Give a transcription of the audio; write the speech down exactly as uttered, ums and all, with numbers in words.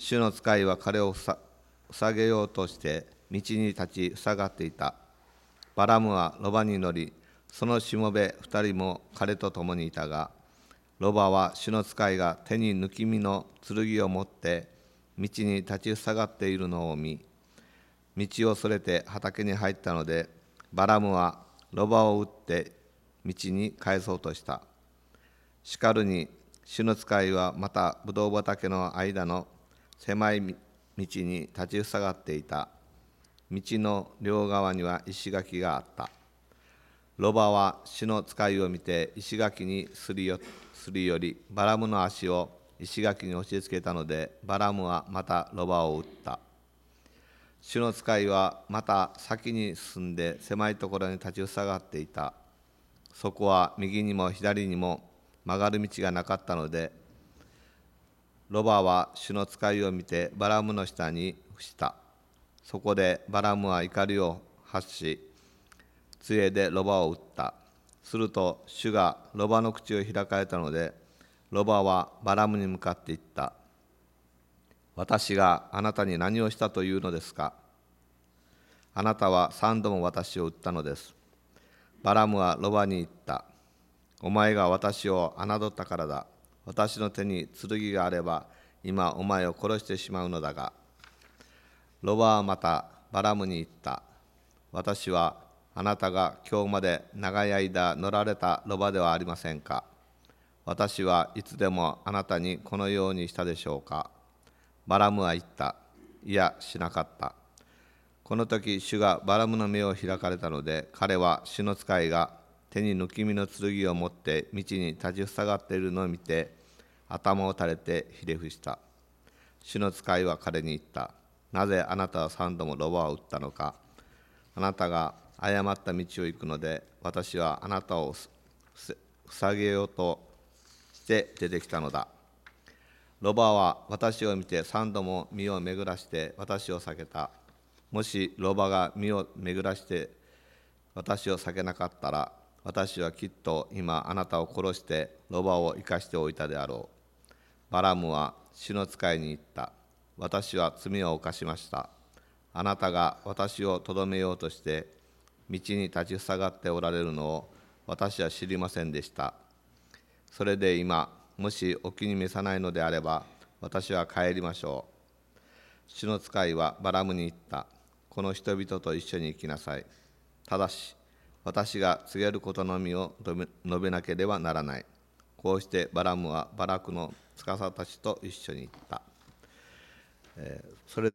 主の使いは彼を塞げようとして道に立ち塞がっていた。バラムはロバに乗り、そのしもべ二人も彼と共にいたが、ロバは主の使いが手に抜き身の剣を持って道に立ち塞がっているのを見、道をそれて畑に入ったので、バラムはロバを撃って道に帰そうとした。しかるに主の使いはまたブドウ畑の間の狭い道に立ち塞がっていた。道の両側には石垣があった。ロバは主の使いを見て石垣にすりよすり寄り、バラムの足を石垣に押し付けたので、バラムはまたロバを撃った。主の使いはまた先に進んで狭いところに立ち塞がっていた。そこは右にも左にも曲がる道がなかったので、ロバは主の使いを見てバラムの下に伏した。そこでバラムは怒りを発し、杖でロバを撃った。すると主がロバの口を開かれたので、ロバはバラムに向かって言った。私があなたに何をしたというのですか。あなたは三度も私を撃ったのです。バラムはロバに言った。お前が私を侮ったからだ。私の手に剣があれば今お前を殺してしまうのだが。ロバはまたバラムに言った。私はあなたが今日まで長い間乗られたロバではありませんか。私はいつでもあなたにこのようにしたでしょうか。バラムは言った。いや、しなかった。この時主がバラムの目を開かれたので、彼は主の使いが手に抜き身の剣を持って道に立ち塞がっているのを見て、頭を垂れてひれ伏した。主の使いは彼に言った。なぜあなたは三度もロバを撃ったのか。あなたが誤った道を行くので、私はあなたを塞げようとして出てきたのだ。ロバは私を見て三度も身を巡らして私を避けた。もしロバが身を巡らして私を避けなかったら、私はきっと今あなたを殺してロバを生かしておいたであろう。バラムは主の使いに言った。私は罪を犯しました。あなたが私をとどめようとして道に立ちふさがっておられるのを私は知りませんでした。それで今、もしお気に召さないのであれば、私は帰りましょう。主の使いはバラムに言った。この人々と一緒に行きなさい。ただし、私が告げることのみを述べなければならない。こうしてバラムはバラクの司たちと一緒に行った。えー、それ